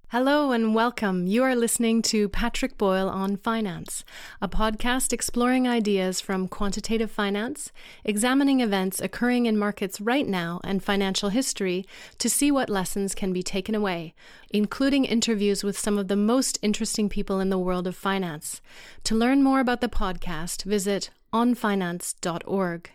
Hello and welcome. You are listening to Patrick Boyle on Finance, a podcast exploring ideas from quantitative finance, examining events occurring in markets right now and financial history to see what lessons can be taken away, including interviews with some of the most interesting people in the world of finance. To learn more about the podcast, visit onfinance.org.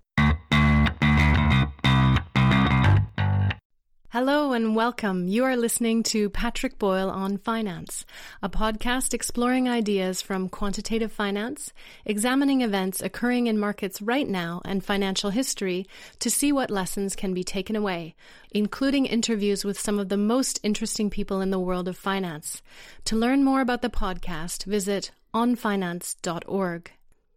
Hello and welcome. You are listening to Patrick Boyle on Finance, a podcast exploring ideas from quantitative finance, examining events occurring in markets right now and financial history to see what lessons can be taken away, including interviews with some of the most interesting people in the world of finance. To learn more about the podcast, visit onfinance.org.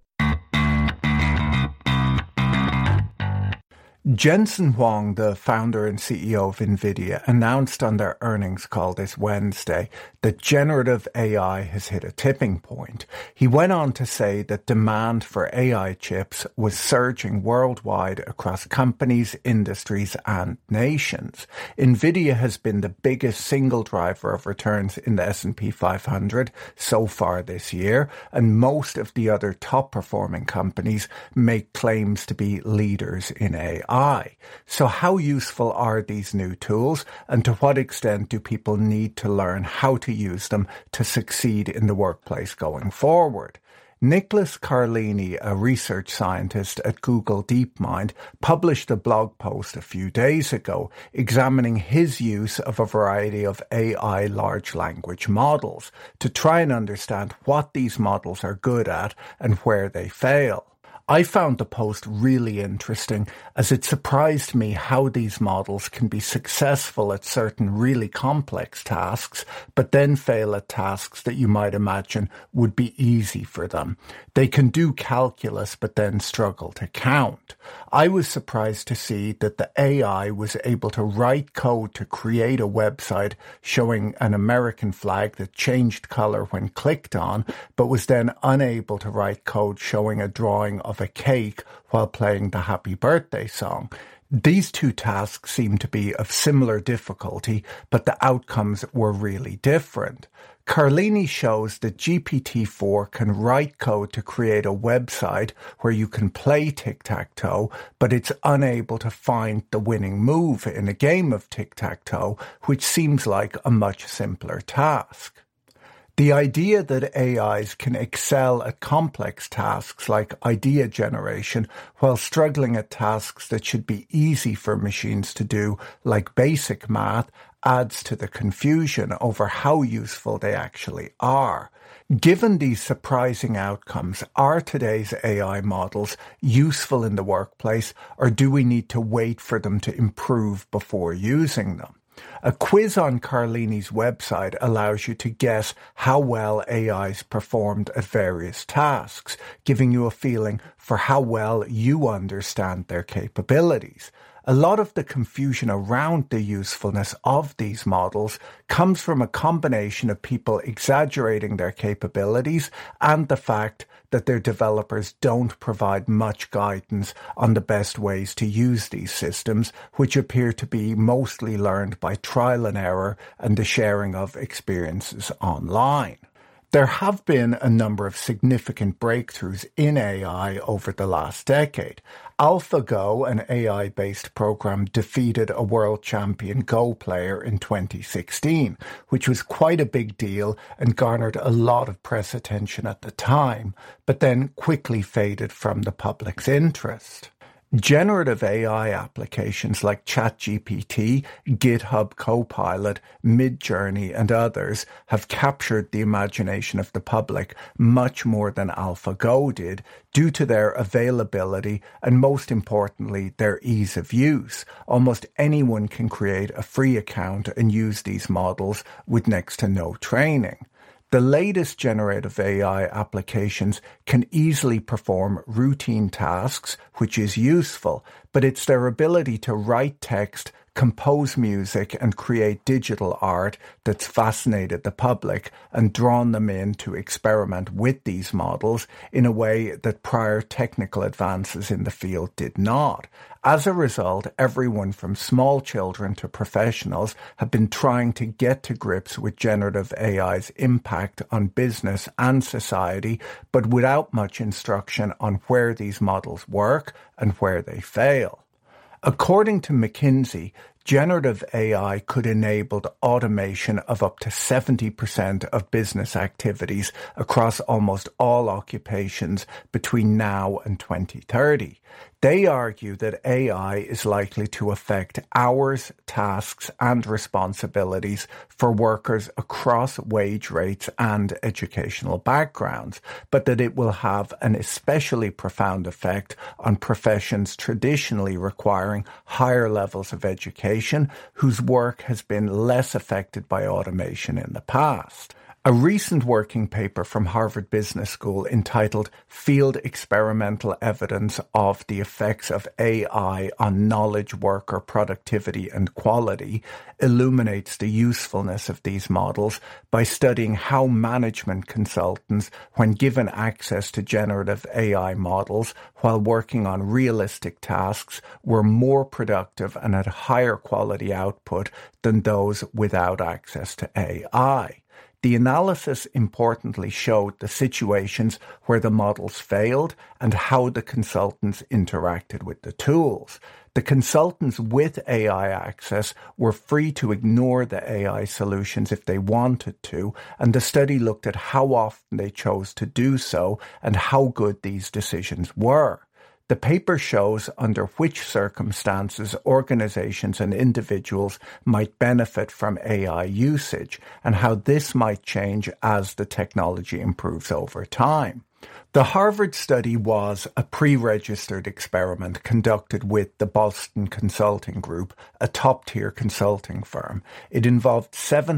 Jensen Huang, the founder and CEO of NVIDIA, announced on their earnings call this Wednesday that generative AI has hit a tipping point. He went on to say that demand for AI chips was surging worldwide across companies, industries, and nations. NVIDIA has been the biggest single driver of returns in the S&P 500 so far this year, and most of the other top-performing companies make claims to be leaders in AI. So how useful are these new tools, and to what extent do people need to learn how to use them to succeed in the workplace going forward? Nicholas Carlini, a research scientist at Google DeepMind, published a blog post a few days ago examining his use of a variety of AI large language models to try and understand what these models are good at and where they fail. I found the post really interesting as it surprised me how these models can be successful at certain really complex tasks, but then fail at tasks that you might imagine would be easy for them. They can do calculus, but then struggle to count. I was surprised to see that the AI was able to write code to create a website showing an American flag that changed color when clicked on, but was then unable to write code showing a drawing of a cake while playing the Happy Birthday song. These two tasks seem to be of similar difficulty, but the outcomes were really different. Carlini shows that GPT-4 can write code to create a website where you can play tic-tac-toe, but it's unable to find the winning move in a game of tic-tac-toe, which seems like a much simpler task. The idea that AIs can excel at complex tasks like idea generation while struggling at tasks that should be easy for machines to do, like basic math, adds to the confusion over how useful they actually are. Given these surprising outcomes, are today's AI models useful in the workplace, or do we need to wait for them to improve before using them? A quiz on Carlini's website allows you to guess how well AIs performed at various tasks, giving you a feeling for how well you understand their capabilities. A lot of the confusion around the usefulness of these models comes from a combination of people exaggerating their capabilities and the fact that their developers don't provide much guidance on the best ways to use these systems, which appear to be mostly learned by trial and error and the sharing of experiences online. There have been a number of significant breakthroughs in AI over the last decade. AlphaGo, an AI-based program, defeated a world champion Go player in 2016, which was quite a big deal and garnered a lot of press attention at the time, but then quickly faded from the public's interest. Generative AI applications like ChatGPT, GitHub Copilot, Midjourney, and others have captured the imagination of the public much more than AlphaGo did due to their availability and, most importantly, their ease of use. Almost anyone can create a free account and use these models with next to no training. The latest generative AI applications can easily perform routine tasks, which is useful, but it's their ability to write text, compose music and create digital art that's fascinated the public and drawn them in to experiment with these models in a way that prior technical advances in the field did not. As a result, everyone from small children to professionals have been trying to get to grips with generative AI's impact on business and society, but without much instruction on where these models work and where they fail. According to McKinsey, generative AI could enable the automation of up to 70% of business activities across almost all occupations between now and 2030. They argue that AI is likely to affect hours, tasks, and responsibilities for workers across wage rates and educational backgrounds, but that it will have an especially profound effect on professions traditionally requiring higher levels of education, whose work has been less affected by automation in the past. A recent working paper from Harvard Business School entitled Field Experimental Evidence of the Effects of AI on Knowledge Worker Productivity and Quality illuminates the usefulness of these models by studying how management consultants, when given access to generative AI models while working on realistic tasks, were more productive and had higher quality output than those without access to AI. The analysis importantly showed the situations where the models failed and how the consultants interacted with the tools. The consultants with AI access were free to ignore the AI solutions if they wanted to, and the study looked at how often they chose to do so and how good these decisions were. The paper shows under which circumstances organizations and individuals might benefit from AI usage and how this might change as the technology improves over time. The Harvard study was a pre-registered experiment conducted with the Boston Consulting Group, a top-tier consulting firm. It involved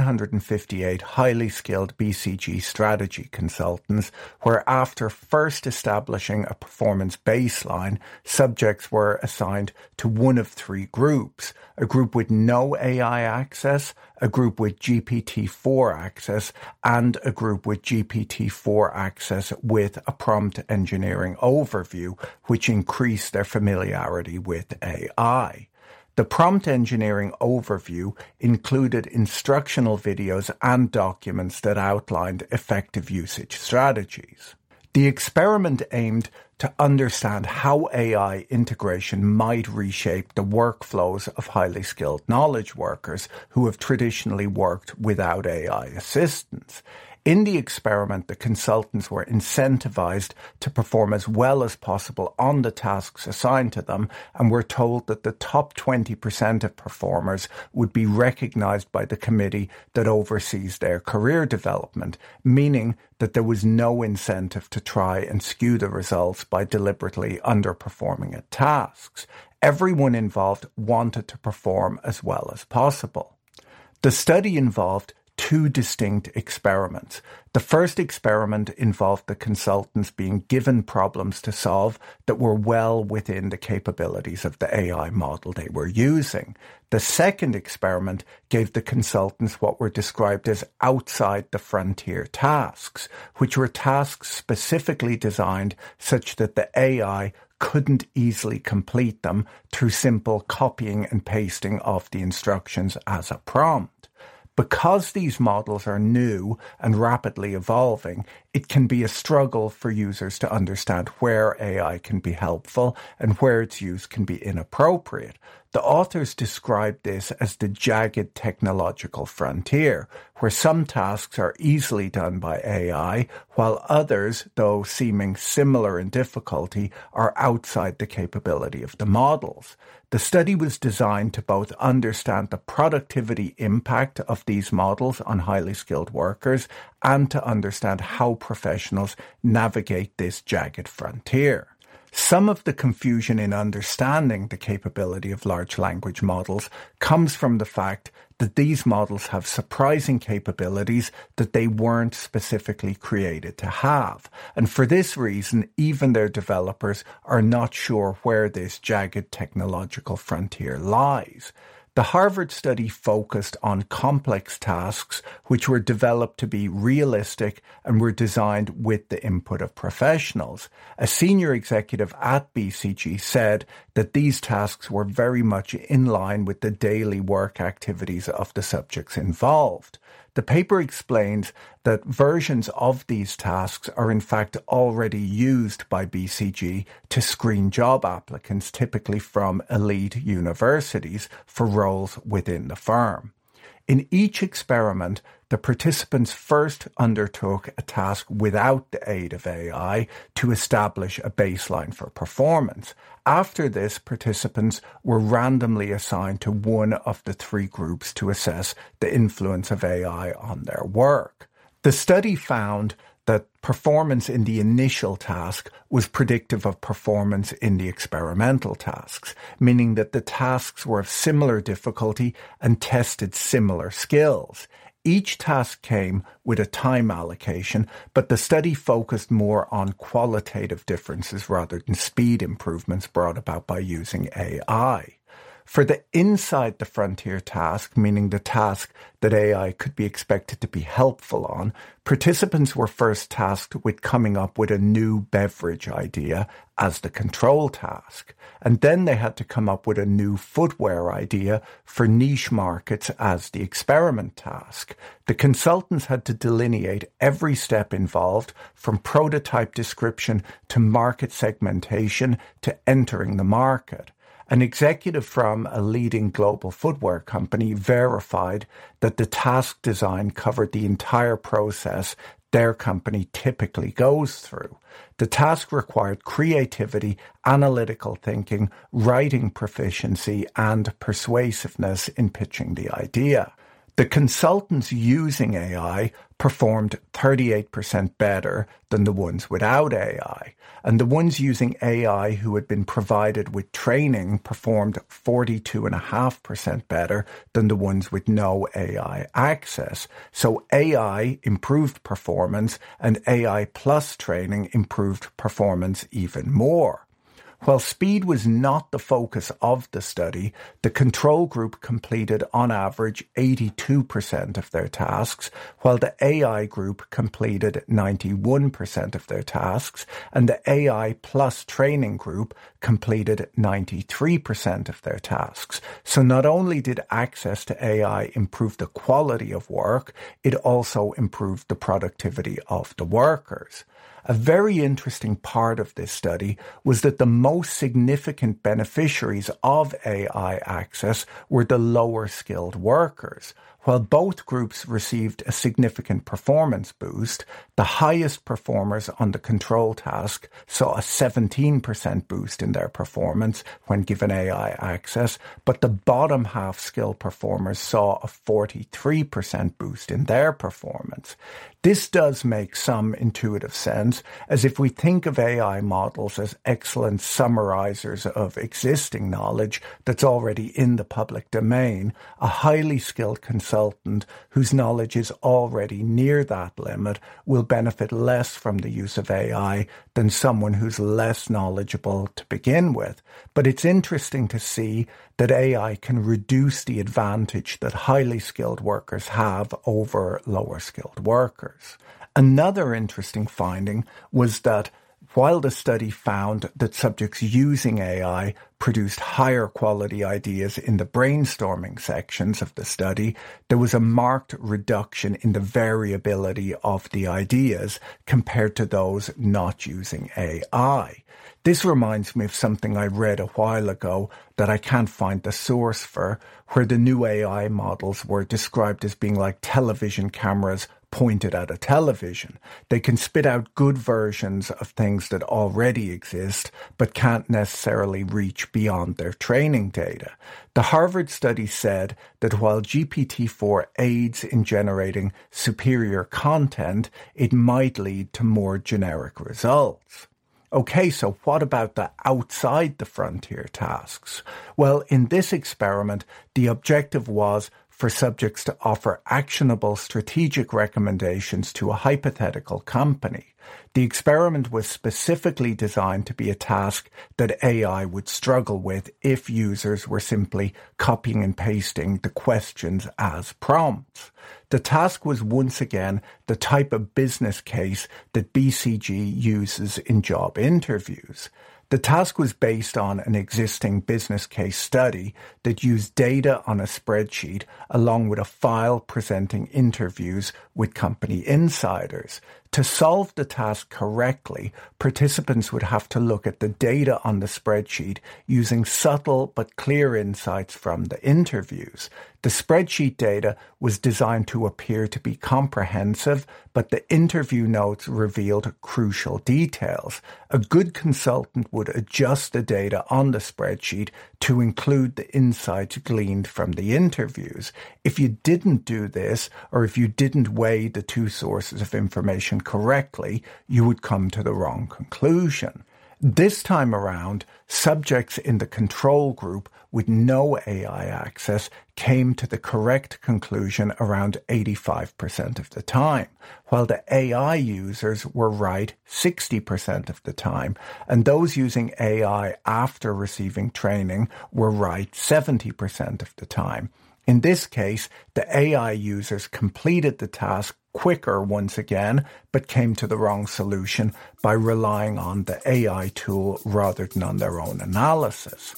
758 highly skilled BCG strategy consultants, where after first establishing a performance baseline, subjects were assigned to one of three groups: a group with no AI access, a group with GPT-4 access, and a group with GPT-4 access with a prompt engineering overview, which increased their familiarity with AI. The prompt engineering overview included instructional videos and documents that outlined effective usage strategies. The experiment aimed to understand how AI integration might reshape the workflows of highly skilled knowledge workers who have traditionally worked without AI assistance. In the experiment, the consultants were incentivized to perform as well as possible on the tasks assigned to them and were told that the top 20% of performers would be recognized by the committee that oversees their career development, meaning that there was no incentive to try and skew the results by deliberately underperforming at tasks. Everyone involved wanted to perform as well as possible. The study involved two distinct experiments. The first experiment involved the consultants being given problems to solve that were well within the capabilities of the AI model they were using. The second experiment gave the consultants what were described as outside the frontier tasks, which were tasks specifically designed such that the AI couldn't easily complete them through simple copying and pasting of the instructions as a prompt. Because these models are new and rapidly evolving, it can be a struggle for users to understand where AI can be helpful and where its use can be inappropriate. The authors describe this as the jagged technological frontier, where some tasks are easily done by AI, while others, though seeming similar in difficulty, are outside the capability of the models. The study was designed to both understand the productivity impact of these models on highly skilled workers and to understand how professionals navigate this jagged frontier. Some of the confusion in understanding the capability of large language models comes from the fact that these models have surprising capabilities that they weren't specifically created to have. And for this reason, even their developers are not sure where this jagged technological frontier lies. The Harvard study focused on complex tasks which were developed to be realistic and were designed with the input of professionals. A senior executive at BCG said that these tasks were very much in line with the daily work activities of the subjects involved. The paper explains that versions of these tasks are in fact already used by BCG to screen job applicants, typically from elite universities, for roles within the firm. In each experiment, the participants first undertook a task without the aid of AI to establish a baseline for performance. After this, participants were randomly assigned to one of the three groups to assess the influence of AI on their work. The study found that performance in the initial task was predictive of performance in the experimental tasks, meaning that the tasks were of similar difficulty and tested similar skills. Each task came with a time allocation, but the study focused more on qualitative differences rather than speed improvements brought about by using AI. For the inside the frontier task, meaning the task that AI could be expected to be helpful on, participants were first tasked with coming up with a new beverage idea as the control task. And then they had to come up with a new footwear idea for niche markets as the experiment task. The consultants had to delineate every step involved, from prototype description to market segmentation to entering the market. An executive from a leading global footwear company verified that the task design covered the entire process their company typically goes through. The task required creativity, analytical thinking, writing proficiency, and persuasiveness in pitching the idea. The consultants using AI performed 38% better than the ones without AI, and the ones using AI who had been provided with training performed 42.5% better than the ones with no AI access. So AI improved performance, and AI plus training improved performance even more. While speed was not the focus of the study, the control group completed on average 82% of their tasks, while the AI group completed 91% of their tasks, and the AI plus training group completed 93% of their tasks. So not only did access to AI improve the quality of work, it also improved the productivity of the workers. A very interesting part of this study was that the most significant beneficiaries of AI access were the lower skilled workers. While both groups received a significant performance boost, the highest performers on the control task saw a 17% boost in their performance when given AI access, but the bottom half skill performers saw a 43% boost in their performance. This does make some intuitive sense, as if we think of AI models as excellent summarizers of existing knowledge that's already in the public domain, a highly skilled consultant whose knowledge is already near that limit will benefit less from the use of AI than someone who's less knowledgeable to begin with. But it's interesting to see that AI can reduce the advantage that highly skilled workers have over lower skilled workers. Another interesting finding was that while the study found that subjects using AI produced higher quality ideas in the brainstorming sections of the study, there was a marked reduction in the variability of the ideas compared to those not using AI. This reminds me of something I read a while ago that I can't find the source for, where the new AI models were described as being like television cameras pointed at a television. They can spit out good versions of things that already exist, but can't necessarily reach beyond their training data. The Harvard study said that while GPT-4 aids in generating superior content, it might lead to more generic results. Okay, so what about the outside the frontier tasks? Well, in this experiment, the objective was for subjects to offer actionable strategic recommendations to a hypothetical company. The experiment was specifically designed to be a task that AI would struggle with if users were simply copying and pasting the questions as prompts. The task was once again the type of business case that BCG uses in job interviews. The task was based on an existing business case study that used data on a spreadsheet along with a file presenting interviews with company insiders. To solve the task correctly, participants would have to look at the data on the spreadsheet using subtle but clear insights from the interviews. The spreadsheet data was designed to appear to be comprehensive, but the interview notes revealed crucial details. A good consultant would adjust the data on the spreadsheet to include the insights gleaned from the interviews. If you didn't do this, or if you didn't weigh the two sources of information correctly, you would come to the wrong conclusion. This time around, subjects in the control group with no AI access came to the correct conclusion around 85% of the time, while the AI users were right 60% of the time, and those using AI after receiving training were right 70% of the time. In this case, the AI users completed the task quicker once again, but came to the wrong solution by relying on the AI tool rather than on their own analysis.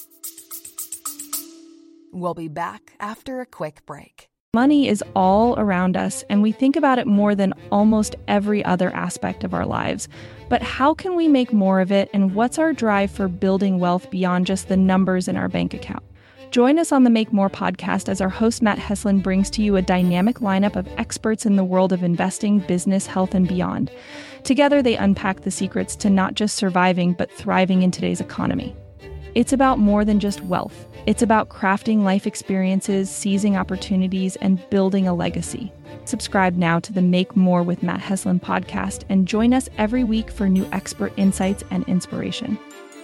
We'll be back after a quick break. Money is all around us, and we think about it more than almost every other aspect of our lives. But how can we make more of it, and what's our drive for building wealth beyond just the numbers in our bank account? Join us on the Make More podcast as our host Matt Heslin brings to you a dynamic lineup of experts in the world of investing, business, health, and beyond. Together, they unpack the secrets to not just surviving, but thriving in today's economy. It's about more than just wealth. It's about crafting life experiences, seizing opportunities, and building a legacy. Subscribe now to the Make More with Matt Heslin podcast and join us every week for new expert insights and inspiration.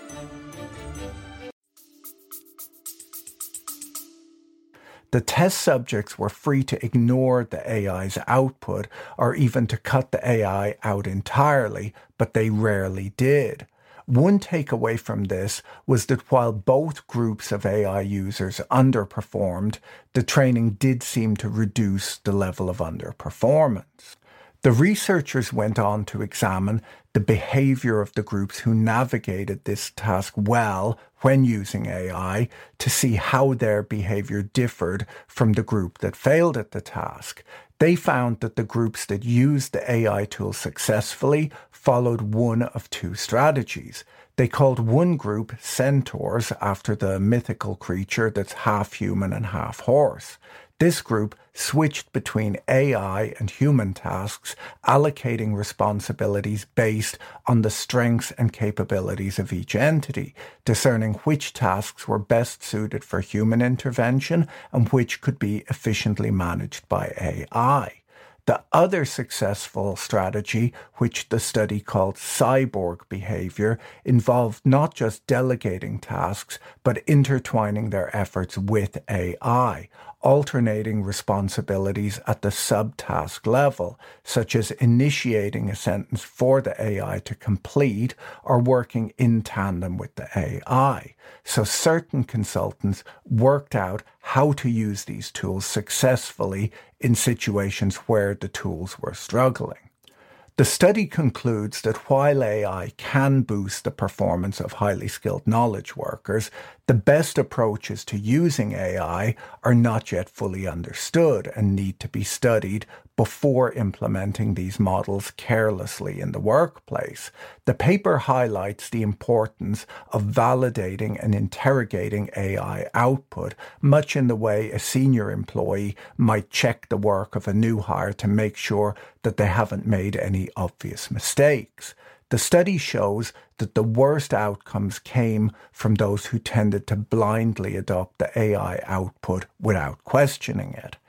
The test subjects were free to ignore the AI's output or even to cut the AI out entirely, but they rarely did. One takeaway from this was that while both groups of AI users underperformed, the training did seem to reduce the level of underperformance. The researchers went on to examine the behavior of the groups who navigated this task well when using AI to see how their behavior differed from the group that failed at the task. They found that the groups that used the AI tool successfully followed one of two strategies. They called one group centaurs after the mythical creature that's half human and half horse. This group switched between AI and human tasks, allocating responsibilities based on the strengths and capabilities of each entity, discerning which tasks were best suited for human intervention and which could be efficiently managed by AI. The other successful strategy, which the study called cyborg behavior, involved not just delegating tasks, but intertwining their efforts with AI, alternating responsibilities at the subtask level, such as initiating a sentence for the AI to complete or working in tandem with the AI. So certain consultants worked out how to use these tools successfully in situations where the tools were struggling. The study concludes that while AI can boost the performance of highly skilled knowledge workers, the best approaches to using AI are not yet fully understood and need to be studied before implementing these models carelessly in the workplace. The paper highlights the importance of validating and interrogating AI output, much in the way a senior employee might check the work of a new hire to make sure that they haven't made any obvious mistakes. The study shows that the worst outcomes came from those who tended to blindly adopt the AI output without questioning it.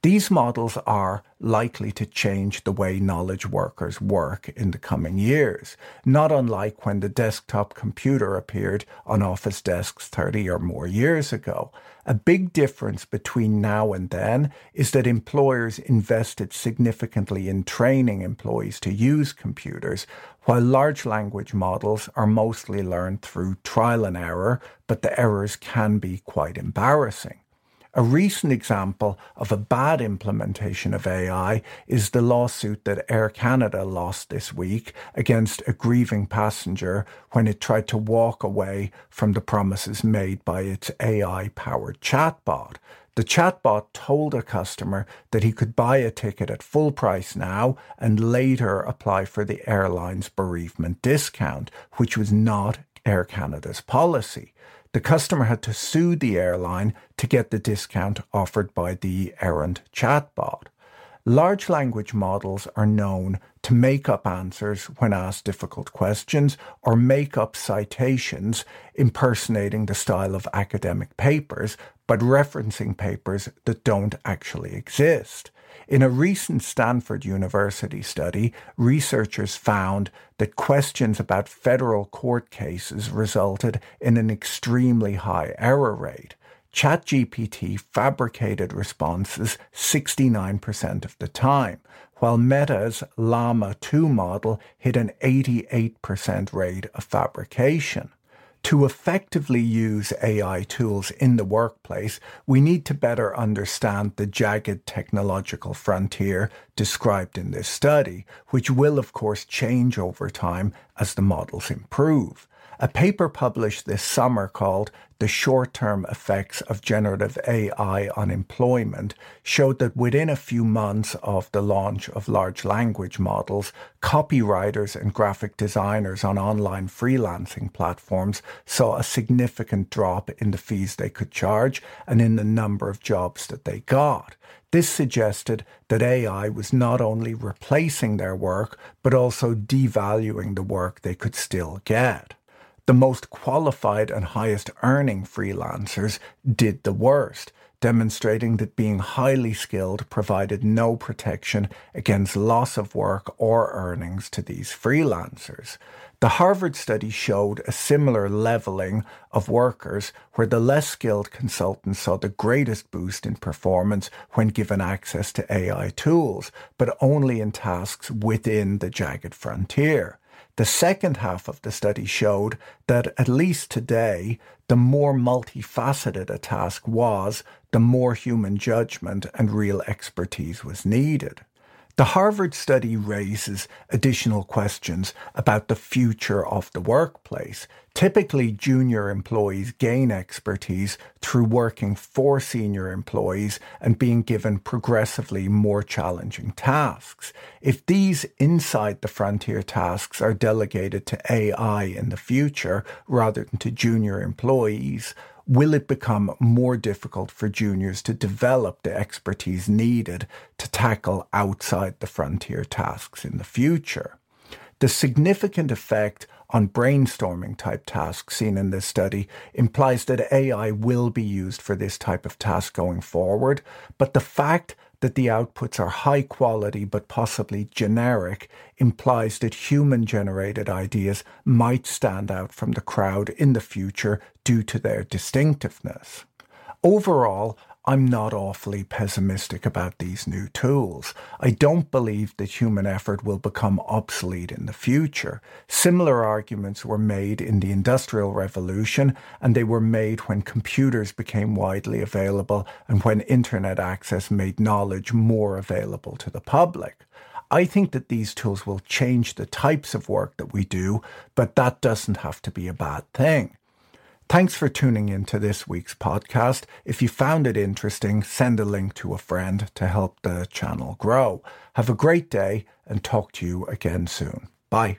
These models are likely to change the way knowledge workers work in the coming years, not unlike when the desktop computer appeared on office desks 30 or more years ago. A big difference between now and then is that employers invested significantly in training employees to use computers, while large language models are mostly learned through trial and error, but the errors can be quite embarrassing. A recent example of a bad implementation of AI is the lawsuit that Air Canada lost this week against a grieving passenger when it tried to walk away from the promises made by its AI-powered chatbot. The chatbot told a customer that he could buy a ticket at full price now and later apply for the airline's bereavement discount, which was not Air Canada's policy. The customer had to sue the airline to get the discount offered by the errant chatbot. Large language models are known to make up answers when asked difficult questions or make up citations impersonating the style of academic papers, but referencing papers that don't actually exist. In a recent Stanford University study, researchers found that questions about federal court cases resulted in an extremely high error rate. ChatGPT fabricated responses 69% of the time, while Meta's Llama 2 model hit an 88% rate of fabrication. To effectively use AI tools in the workplace, we need to better understand the jagged technological frontier described in this study, which will of course change over time as the models improve. A paper published this summer called The Short-Term Effects of Generative AI on Employment showed that within a few months of the launch of large language models, copywriters and graphic designers on online freelancing platforms saw a significant drop in the fees they could charge and in the number of jobs that they got. This suggested that AI was not only replacing their work, but also devaluing the work they could still get. The most qualified and highest earning freelancers did the worst, demonstrating that being highly skilled provided no protection against loss of work or earnings to these freelancers. The Harvard study showed a similar leveling of workers where the less skilled consultants saw the greatest boost in performance when given access to AI tools, but only in tasks within the jagged frontier. The second half of the study showed that, at least today, the more multifaceted a task was, the more human judgment and real expertise was needed. The Harvard study raises additional questions about the future of the workplace. Typically, junior employees gain expertise through working for senior employees and being given progressively more challenging tasks. If these inside the frontier tasks are delegated to AI in the future rather than to junior employees, will it become more difficult for juniors to develop the expertise needed to tackle outside the frontier tasks in the future? The significant effect on brainstorming type tasks seen in this study implies that AI will be used for this type of task going forward, but the fact that the outputs are high quality but possibly generic implies that human-generated ideas might stand out from the crowd in the future due to their distinctiveness. Overall, I'm not awfully pessimistic about these new tools. I don't believe that human effort will become obsolete in the future. Similar arguments were made in the Industrial Revolution, and they were made when computers became widely available and when internet access made knowledge more available to the public. I think that these tools will change the types of work that we do, but that doesn't have to be a bad thing. Thanks for tuning in to this week's podcast. If you found it interesting, send a link to a friend to help the channel grow. Have a great day and talk to you again soon. Bye.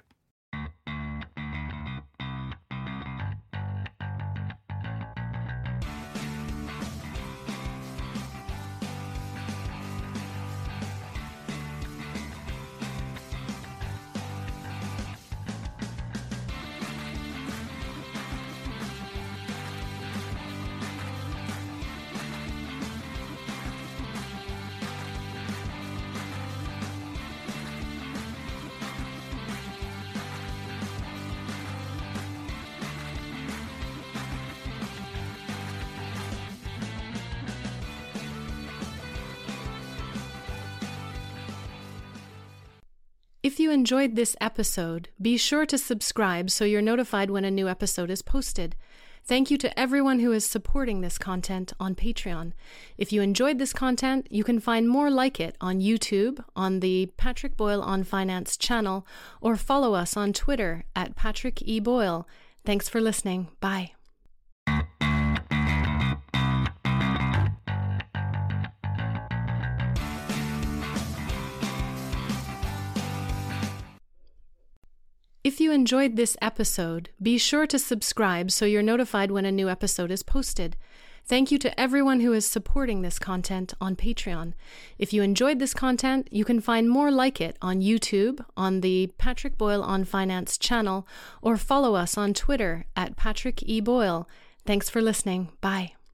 If you enjoyed this episode, be sure to subscribe so you're notified when a new episode is posted. Thank you to everyone who is supporting this content on Patreon. If you enjoyed this content, you can find more like it on YouTube, on the Patrick Boyle on Finance channel, or follow us on Twitter at Patrick E. Boyle. Thanks for listening. Bye. If you enjoyed this episode, be sure to subscribe so you're notified when a new episode is posted. Thank you to everyone who is supporting this content on Patreon. If you enjoyed this content, you can find more like it on YouTube, on the Patrick Boyle on Finance channel, or follow us on Twitter at Patrick E. Boyle. Thanks for listening. Bye.